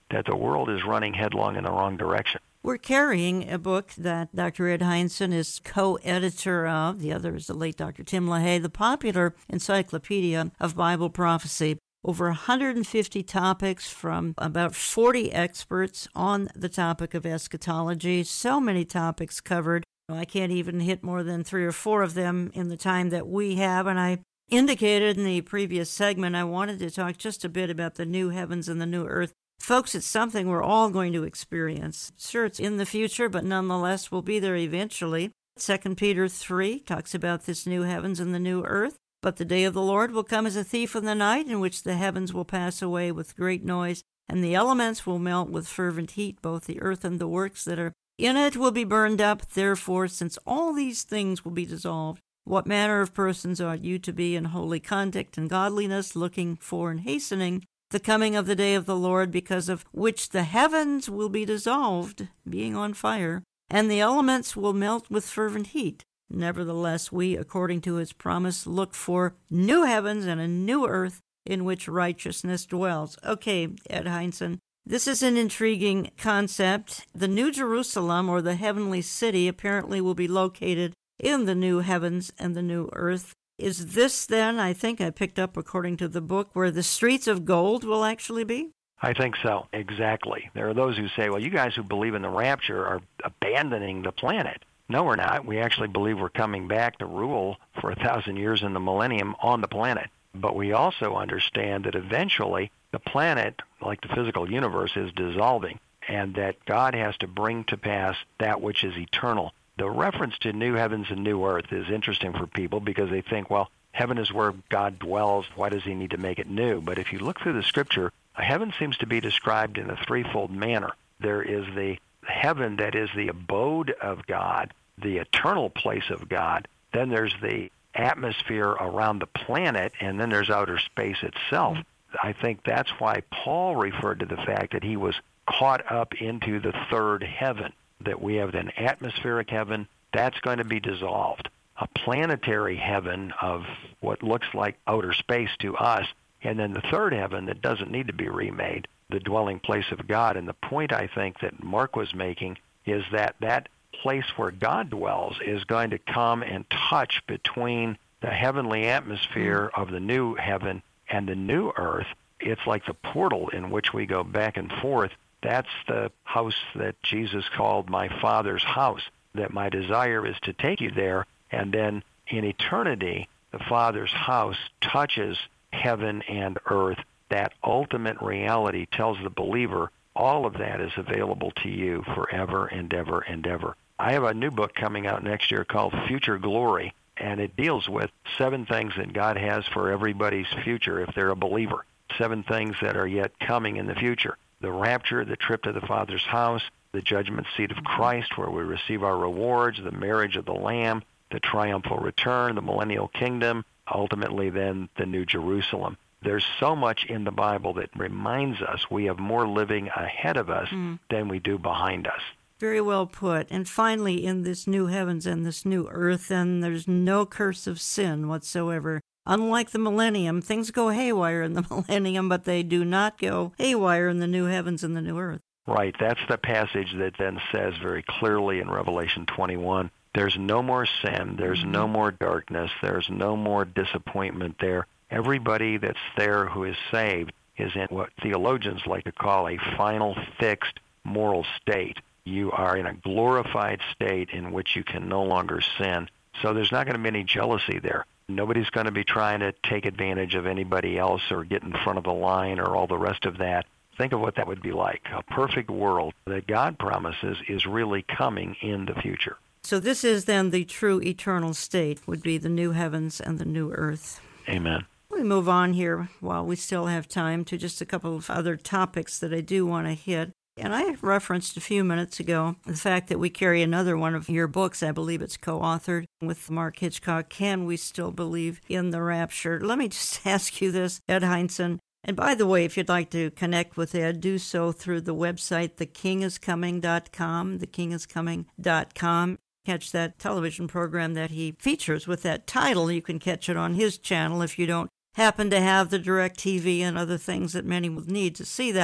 that the world is running headlong in the wrong direction. We're carrying a book that Dr. Ed Hindson is co-editor of. The other is the late Dr. Tim LaHaye, the popular encyclopedia of Bible prophecy. Over 150 topics from about 40 experts on the topic of eschatology. So many topics covered. I can't even hit more than 3 or 4 of them in the time that we have. And I indicated in the previous segment I wanted to talk just a bit about the new heavens and the new earth. Folks, it's something we're all going to experience. Sure, it's in the future, but nonetheless, we'll be there eventually. 2 Peter 3 talks about this new heavens and the new earth. But the day of the Lord will come as a thief in the night, in which the heavens will pass away with great noise, and the elements will melt with fervent heat. Both the earth and the works that are in it will be burned up. Therefore, since all these things will be dissolved, what manner of persons ought you to be in holy conduct and godliness, looking for and hastening the coming of the day of the Lord, because of which the heavens will be dissolved, being on fire, and the elements will melt with fervent heat. Nevertheless, we, according to his promise, look for new heavens and a new earth in which righteousness dwells. Okay, Ed Hindson, this is an intriguing concept. The New Jerusalem, or the heavenly city, apparently will be located in the new heavens and the new earth. Is this then, I think I picked up according to the book, where the streets of gold will actually be? I think so, exactly. There are those who say, well, you guys who believe in the rapture are abandoning the planet. No, we're not. We actually believe we're coming back to rule for 1,000 years in the millennium on the planet. But we also understand that eventually the planet, like the physical universe, is dissolving, and that God has to bring to pass that which is eternal. The reference to new heavens and new earth is interesting for people because they think, well, heaven is where God dwells. Why does he need to make it new? But if you look through the Scripture, heaven seems to be described in a threefold manner. There is the heaven that is the abode of God, the eternal place of God. Then there's the atmosphere around the planet, and then there's outer space itself. I think that's why Paul referred to the fact that he was caught up into the third heaven, that we have an atmospheric heaven that's going to be dissolved, a planetary heaven of what looks like outer space to us, and then the third heaven that doesn't need to be remade, the dwelling place of God. And the point I think that Mark was making is that that place where God dwells is going to come and touch between the heavenly atmosphere of the new heaven and the new earth. It's like the portal in which we go back and forth. That's the house that Jesus called my Father's house, that my desire is to take you there, and then in eternity, the Father's house touches heaven and earth. That ultimate reality tells the believer all of that is available to you forever and ever and ever. I have a new book coming out next year called Future Glory, and it deals with 7 things that God has for everybody's future if they're a believer. 7 things that are yet coming in the future. The rapture, the trip to the Father's house, the judgment seat of Christ where we receive our rewards, the marriage of the Lamb, the triumphal return, the millennial kingdom, ultimately then the New Jerusalem. There's so much in the Bible that reminds us we have more living ahead of us than we do behind us. Very well put. And finally, in this new heavens and this new earth, then there's no curse of sin whatsoever. Unlike the millennium, things go haywire in the millennium, but they do not go haywire in the new heavens and the new earth. Right. That's the passage that then says very clearly in Revelation 21, there's no more sin, there's no more darkness, there's no more disappointment there. Everybody that's there who is saved is in what theologians like to call a final fixed moral state. You are in a glorified state in which you can no longer sin. So there's not going to be any jealousy there. Nobody's going to be trying to take advantage of anybody else or get in front of the line or all the rest of that. Think of what that would be like. A perfect world that God promises is really coming in the future. So this is then the true eternal state, would be the new heavens and the new earth. Amen. We move on here while we still have time to just a couple of other topics that I do want to hit. And I referenced a few minutes ago the fact that we carry another one of your books. I believe it's co-authored with Mark Hitchcock, Can We Still Believe in the Rapture? Let me just ask you this, Ed Hindson. And by the way, if you'd like to connect with Ed, do so through the website, thekingiscoming.com, thekingiscoming.com. Catch that television program that he features with that title. You can catch it on his channel if you don't happen to have the DirecTV and other things that many will need to see that.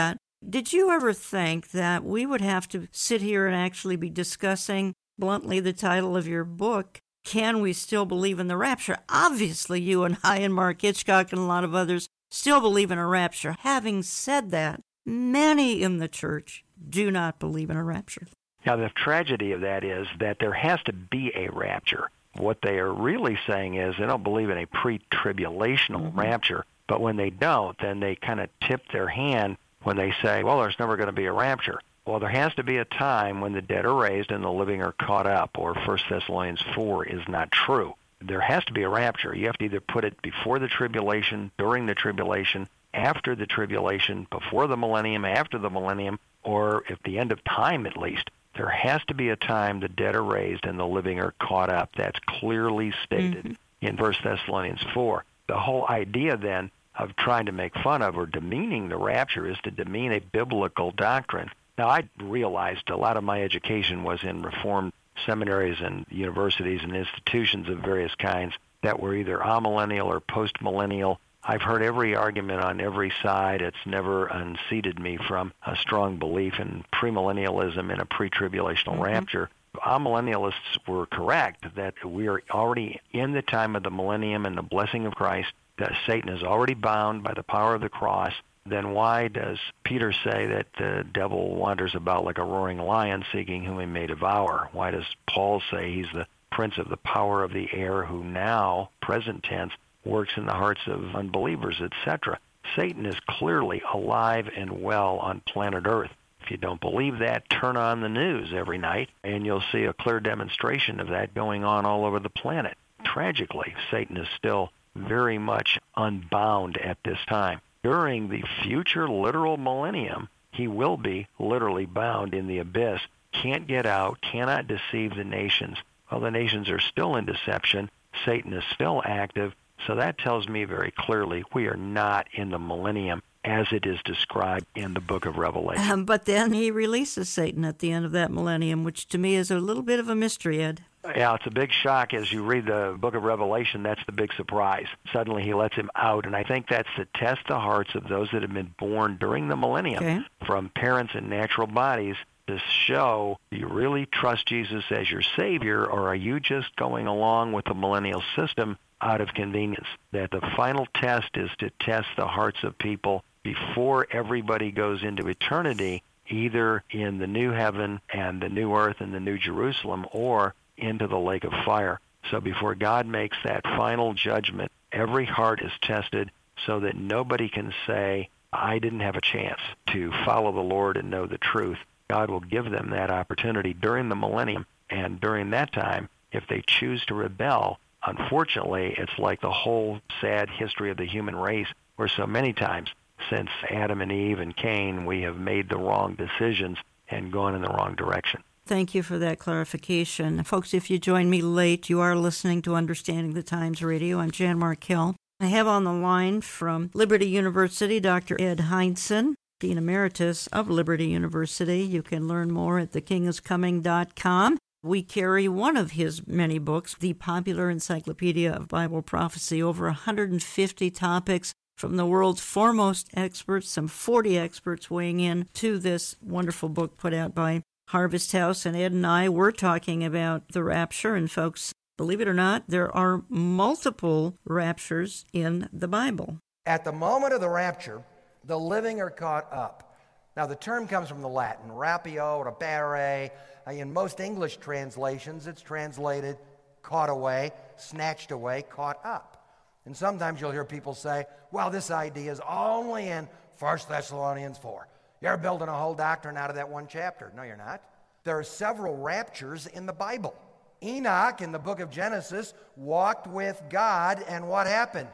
Did you ever think that we would have to sit here and actually be discussing, bluntly, the title of your book, Can We Still Believe in the Rapture? Obviously, you and I and Mark Hitchcock and a lot of others still believe in a rapture. Having said that, many in the church do not believe in a rapture. Now, the tragedy of that is that there has to be a rapture. What they are really saying is they don't believe in a pre-tribulational rapture, but when they don't, then they kind of tip their hand when they say, well, there's never going to be a rapture. Well, there has to be a time when the dead are raised and the living are caught up, or 1 Thessalonians 4 is not true. There has to be a rapture. You have to either put it before the tribulation, during the tribulation, after the tribulation, before the millennium, after the millennium, or at the end of time at least. There has to be a time the dead are raised and the living are caught up. That's clearly stated in 1 Thessalonians 4. The whole idea then of trying to make fun of or demeaning the rapture is to demean a biblical doctrine. Now, I realized a lot of my education was in Reformed seminaries and universities and institutions of various kinds that were either amillennial or postmillennial. I've heard every argument on every side. It's never unseated me from a strong belief in premillennialism and a pre-tribulational rapture. Amillennialists were correct that we are already in the time of the millennium and the blessing of Christ, that Satan is already bound by the power of the cross. Then why does Peter say that the devil wanders about like a roaring lion seeking whom he may devour? Why does Paul say he's the prince of the power of the air who now, present tense, works in the hearts of unbelievers, etc.? Satan is clearly alive and well on planet Earth. If you don't believe that, turn on the news every night, and you'll see a clear demonstration of that going on all over the planet. Tragically, Satan is still very much unbound at this time. During the future literal millennium, he will be literally bound in the abyss, can't get out, cannot deceive the nations. Well, the nations are still in deception. Satan is still active. So that tells me very clearly we are not in the millennium as it is described in the book of Revelation. But then he releases Satan at the end of that millennium, which to me is a little bit of a mystery, Ed. Yeah, it's a big shock as you read the book of Revelation. That's the big surprise. Suddenly he lets him out, and I think that's to test the hearts of those that have been born during the millennium from parents in natural bodies to show, do you really trust Jesus as your Savior, or are you just going along with the millennial system out of convenience? That the final test is to test the hearts of people before everybody goes into eternity, either in the new heaven and the new earth and the new Jerusalem, or into the lake of fire. So before God makes that final judgment, every heart is tested so that nobody can say, I didn't have a chance to follow the Lord and know the truth. God will give them that opportunity during the millennium, and during that time, if they choose to rebel, unfortunately, it's like the whole sad history of the human race, where so many times since Adam and Eve and Cain, we have made the wrong decisions and gone in the wrong direction. Thank you for that clarification. Folks, if you join me late, you are listening to Understanding the Times Radio. I'm Jan Markell. I have on the line from Liberty University, Dr. Ed Hindson, Dean Emeritus of Liberty University. You can learn more at thekingiscoming.com. We carry one of his many books, The Popular Encyclopedia of Bible Prophecy, over 150 topics from the world's foremost experts, some 40 experts weighing in to this wonderful book put out by Harvest House. And Ed and I were talking about the rapture, and folks, believe it or not, there are multiple raptures in the Bible. At the moment of the rapture, the living are caught up. Now, the term comes from the Latin, rapio, rapere. In most English translations, it's translated caught away, snatched away, caught up. And sometimes you'll hear people say, well, this idea is only in 1 Thessalonians 4. You're building a whole doctrine out of that one chapter. No, you're not. There are several raptures in the Bible. Enoch, in the book of Genesis, walked with God, and what happened?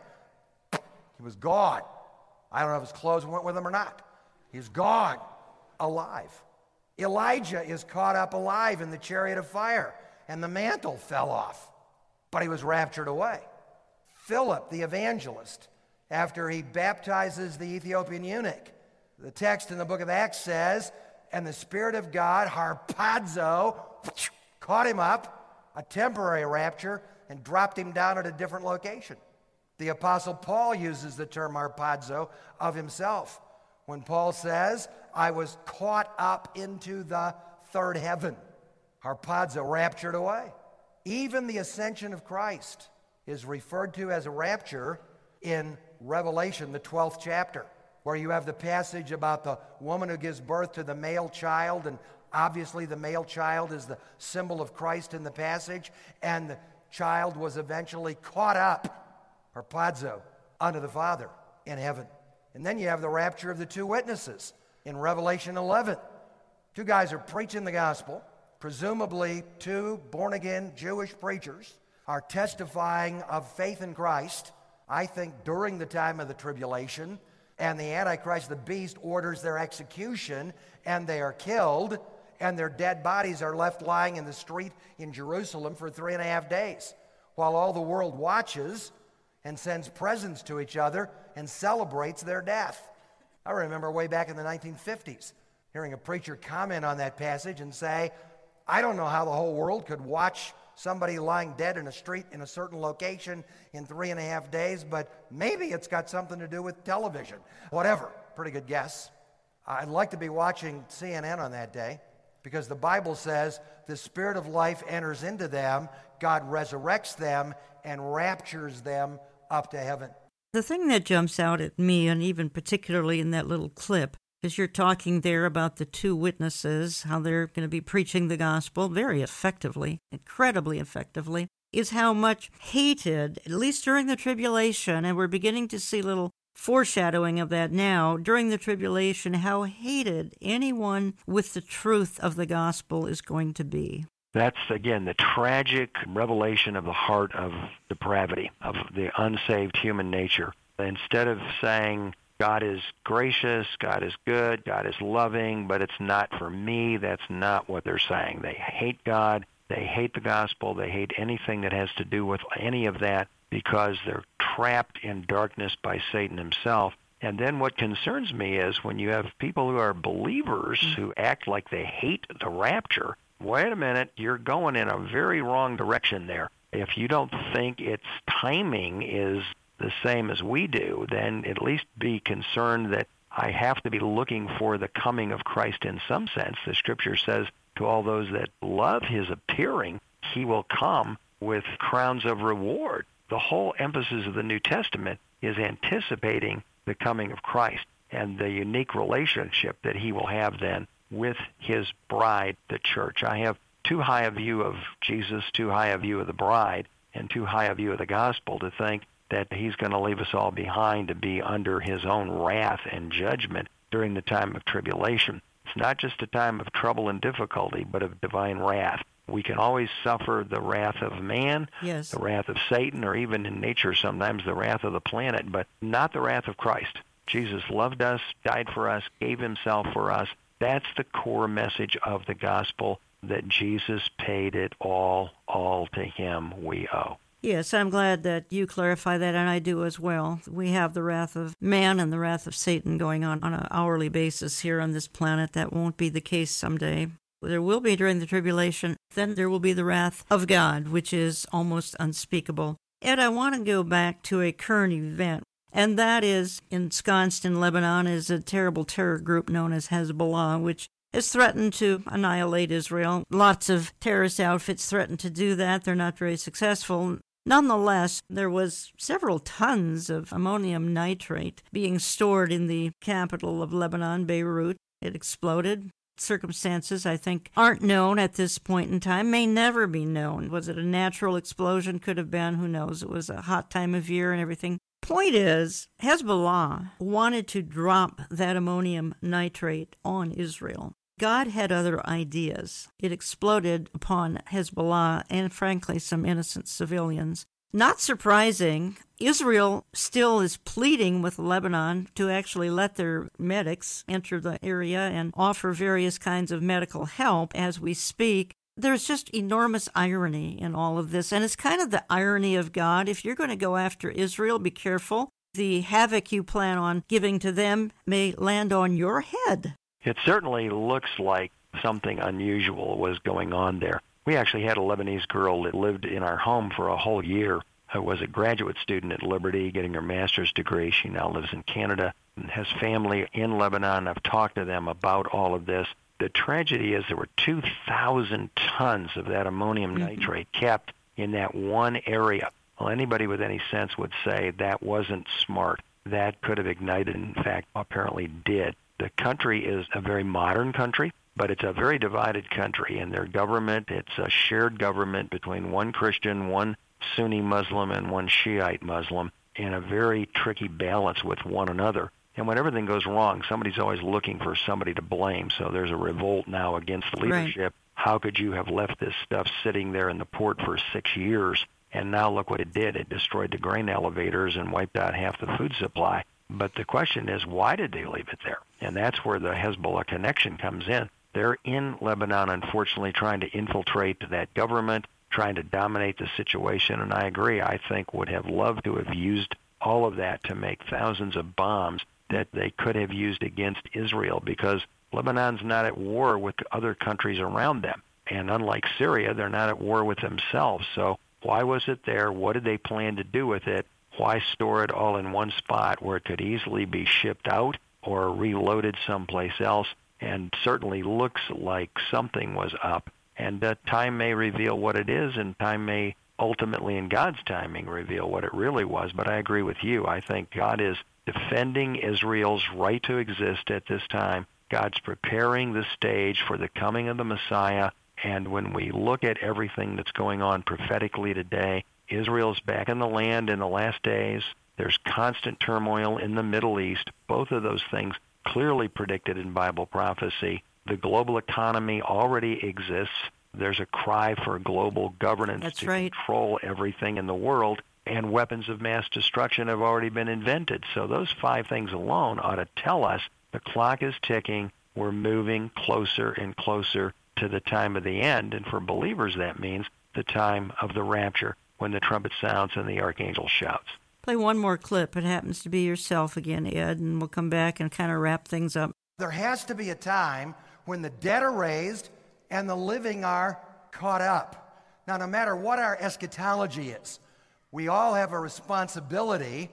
He was gone. I don't know if his clothes went with him or not. He's gone, alive. Elijah is caught up alive in the chariot of fire, and the mantle fell off, but he was raptured away. Philip, the evangelist, after he baptizes the Ethiopian eunuch, the text in the book of Acts says, and the Spirit of God, harpazo, caught him up, a temporary rapture, and dropped him down at a different location. The Apostle Paul uses the term harpazo of himself when Paul says, I was caught up into the third heaven. Harpazo, raptured away. Even the ascension of Christ is referred to as a rapture in Revelation, the 12th chapter, where you have the passage about the woman who gives birth to the male child, and obviously the male child is the symbol of Christ in the passage, and the child was eventually caught up, harpazo, unto the Father in heaven. And then you have the rapture of the two witnesses in Revelation 11. Two guys are preaching the gospel. Presumably two born-again Jewish preachers are testifying of faith in Christ, I think during the time of the tribulation, and the Antichrist, the beast, orders their execution, and they are killed, and their dead bodies are left lying in the street in Jerusalem for 3.5 days, while all the world watches and sends presents to each other and celebrates their death. I remember way back in the 1950s hearing a preacher comment on that passage and say, I don't know how the whole world could watch somebody lying dead in a street in a certain location in 3.5 days, but maybe it's got something to do with television. Whatever, pretty good guess. I'd like to be watching CNN on that day, because the Bible says the Spirit of life enters into them, God resurrects them, and raptures them up to heaven. The thing that jumps out at me, and even particularly in that little clip, is you're talking there about the two witnesses, how they're going to be preaching the gospel very effectively, incredibly effectively, is how much hated, at least during the tribulation, and we're beginning to see little foreshadowing of that now, during the tribulation, how hated anyone with the truth of the gospel is going to be. That's, again, the tragic revelation of the heart of depravity, of the unsaved human nature. Instead of saying, God is gracious, God is good, God is loving, but it's not for me, that's not what they're saying. They hate God, they hate the gospel, they hate anything that has to do with any of that because they're trapped in darkness by Satan himself. And then what concerns me is when you have people who are believers who act like they hate the rapture. Wait a minute, you're going in a very wrong direction there. If you don't think its timing is the same as we do, then at least be concerned that I have to be looking for the coming of Christ in some sense. The Scripture says to all those that love his appearing, he will come with crowns of reward. The whole emphasis of the New Testament is anticipating the coming of Christ and the unique relationship that he will have then with his bride, the church. I have too high a view of Jesus, too high a view of the bride, and too high a view of the gospel to think that he's going to leave us all behind to be under his own wrath and judgment during the time of tribulation. It's not just a time of trouble and difficulty, but of divine wrath. We can always suffer the wrath of man, yes, the wrath of Satan, or even in nature sometimes the wrath of the planet, but not the wrath of Christ. Jesus loved us, died for us, gave himself for us. That's the core message of the gospel, that Jesus paid it all to him we owe. Yes, I'm glad that you clarify that, and I do as well. We have the wrath of man and the wrath of Satan going on an hourly basis here on this planet. That won't be the case someday. There will be during the tribulation. Then there will be the wrath of God, which is almost unspeakable. Ed, I want to go back to a current event, and that is ensconced in Lebanon is a terrible terror group known as Hezbollah, which has threatened to annihilate Israel. Lots of terrorist outfits threaten to do that. They're not very successful. Nonetheless, there was several tons of ammonium nitrate being stored in the capital of Lebanon, Beirut. It exploded. Circumstances, I think, aren't known at this point in time, may never be known. Was it a natural explosion? Could have been. Who knows? It was a hot time of year and everything. Point is, Hezbollah wanted to drop that ammonium nitrate on Israel. God had other ideas. It exploded upon Hezbollah and, frankly, some innocent civilians. Not surprising, Israel still is pleading with Lebanon to actually let their medics enter the area and offer various kinds of medical help as we speak. There's just enormous irony in all of this, and it's kind of the irony of God. If you're going to go after Israel, be careful. The havoc you plan on giving to them may land on your head. It certainly looks like something unusual was going on there. We actually had a Lebanese girl that lived in our home for a whole year, who was a graduate student at Liberty getting her master's degree. She now lives in Canada. has family in Lebanon. I've talked to them about all of this. The tragedy is there were 2,000 tons of that ammonium nitrate kept in that one area. Well, anybody with any sense would say that wasn't smart. That could have ignited, in fact, apparently did. The country is a very modern country, but it's a very divided country, and their government, it's a shared government between one Christian, one Sunni Muslim, and one Shiite Muslim, in a very tricky balance with one another. And when everything goes wrong, somebody's always looking for somebody to blame. So there's a revolt now against the leadership. Right. How could you have left this stuff sitting there in the port for 6 years? And now look what it did. It destroyed the grain elevators and wiped out half the food supply. But the question is, why did they leave it there? And that's where the Hezbollah connection comes in. They're in Lebanon, unfortunately, trying to infiltrate that government, trying to dominate the situation. And I agree, I think would have loved to have used all of that to make thousands of bombs that they could have used against Israel, because Lebanon's not at war with other countries around them. And unlike Syria, they're not at war with themselves. So why was it there? What did they plan to do with it? Why store it all in one spot where it could easily be shipped out or reloaded someplace else? And certainly looks like something was up. And time may reveal what it is, and time may ultimately, in God's timing, reveal what it really was. But I agree with you. I think God is defending Israel's right to exist at this time. God's preparing the stage for the coming of the Messiah. And when we look at everything that's going on prophetically today, Israel's back in the land in the last days. There's constant turmoil in the Middle East. Both of those things clearly predicted in Bible prophecy. The global economy already exists. There's a cry for global governance control everything in the world. And weapons of mass destruction have already been invented. So those 5 things alone ought to tell us the clock is ticking. We're moving closer and closer to the time of the end. And for believers, that means the time of the rapture, when the trumpet sounds and the archangel shouts. Play one more clip. It happens to be yourself again, Ed, and we'll come back and kind of wrap things up. There has to be a time when the dead are raised and the living are caught up. Now, no matter what our eschatology is, we all have a responsibility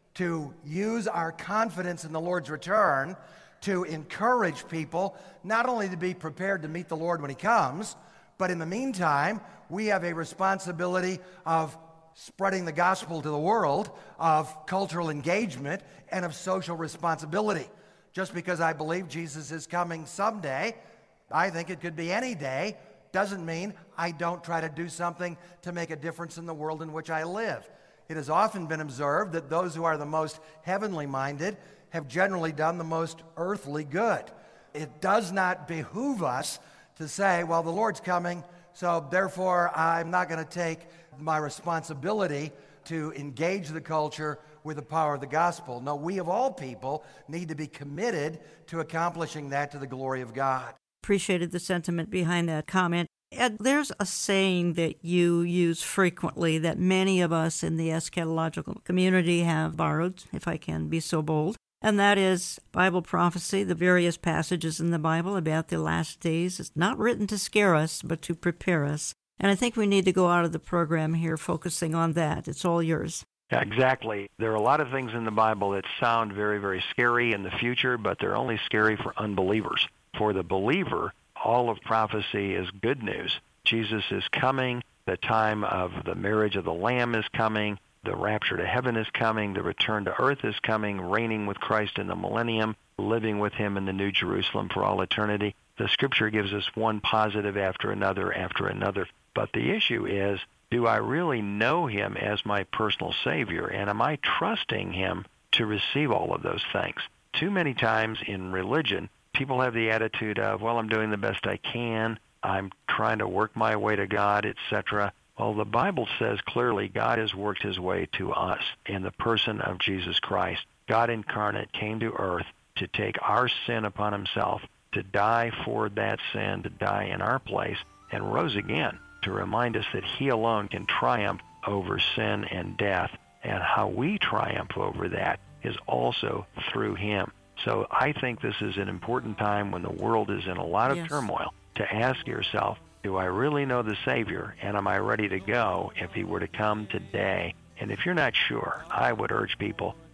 to use our confidence in the Lord's return to encourage people not only to be prepared to meet the Lord when He comes, but in the meantime, we have a responsibility of spreading the gospel to the world, of cultural engagement, and of social responsibility. Just because I believe Jesus is coming someday, I think it could be any day, doesn't mean I don't try to do something to make a difference in the world in which I live. It has often been observed that those who are the most heavenly minded have generally done the most earthly good. It does not behoove us to say, well, the Lord's coming, so therefore I'm not going to take my responsibility to engage the culture with the power of the gospel. No, we of all people need to be committed to accomplishing that to the glory of God. Appreciated the sentiment behind that comment. Ed, there's a saying that you use frequently that many of us in the eschatological community have borrowed, if I can be so bold, and that is Bible prophecy, the various passages in the Bible about the last days. It's not written to scare us, but to prepare us. And I think we need to go out of the program here focusing on that. It's all yours. Yeah, exactly. There are a lot of things in the Bible that sound very, very scary in the future, but they're only scary for unbelievers. For the believer, all of prophecy is good news. Jesus is coming. The time of the marriage of the Lamb is coming. The rapture to heaven is coming. The return to earth is coming, reigning with Christ in the millennium, living with Him in the New Jerusalem for all eternity. The Scripture gives us one positive after another after another. But the issue is, do I really know Him as my personal Savior? And am I trusting Him to receive all of those things? Too many times in religion, people have the attitude of, well, I'm doing the best I can. I'm trying to work my way to God, etc. Well, the Bible says clearly God has worked His way to us in the person of Jesus Christ. God incarnate came to earth to take our sin upon Himself, to die for that sin, to die in our place, and rose again to remind us that He alone can triumph over sin and death, and how we triumph over that is also through Him. So I think this is an important time when the world is in a lot of turmoil to ask yourself, do I really know the Savior, and am I ready to go if He were to come today? And if you're not sure, I would urge people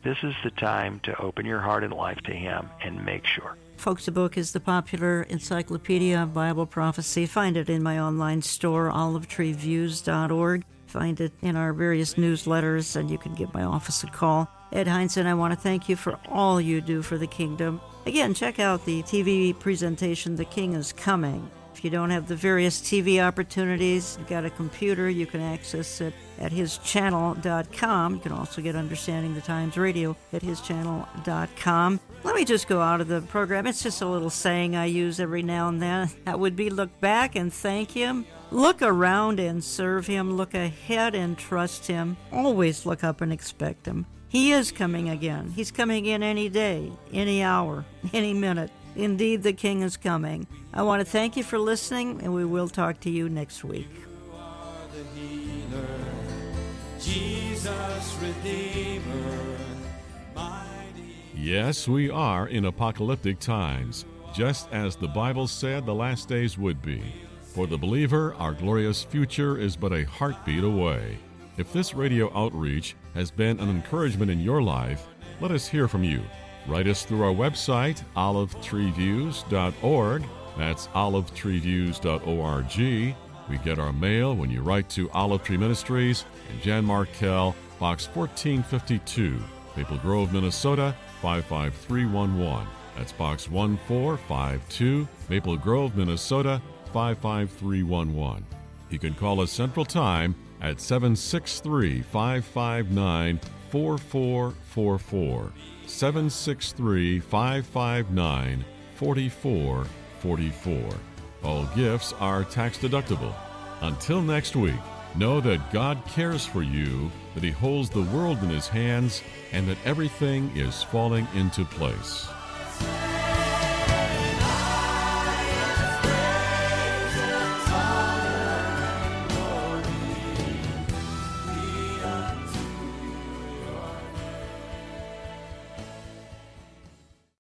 this is the time to open your heart and life to Him and make sure. Folks, the book is the Popular Encyclopedia of Bible Prophecy. Find it in my online store, olivetreeviews.org. Find it in our various newsletters, and you can give my office a call. Ed Hindson, I want to thank you for all you do for the kingdom. Again, check out the TV presentation, The King is Coming. If you don't have the various TV opportunities, you've got a computer, you can access it at hischannel.com. You can also get Understanding the Times Radio at hischannel.com. Let me just go out of the program. It's just a little saying I use every now and then. That would be look back and thank Him. Look around and serve Him. Look ahead and trust Him. Always look up and expect Him. He is coming again. He's coming in any day, any hour, any minute. Indeed, the King is coming. I want to thank you for listening, and we will talk to you next week. You are the healer, Jesus Redeemer, mighty. Yes, we are in apocalyptic times, just as the Bible said the last days would be. For the believer, our glorious future is but a heartbeat away. If this radio outreach has been an encouragement in your life, let us hear from you. Write us through our website, olivetreeviews.org. That's olivetreeviews.org. We get our mail when you write to Olive Tree Ministries and Jan Markell, Box 1452, Maple Grove, Minnesota, 55311. That's Box 1452, Maple Grove, Minnesota, 55311. You can call us Central Time at 763-559-4444. 763-559-4444. All gifts are tax deductible. Until next week, know that God cares for you, that He holds the world in His hands, and that everything is falling into place.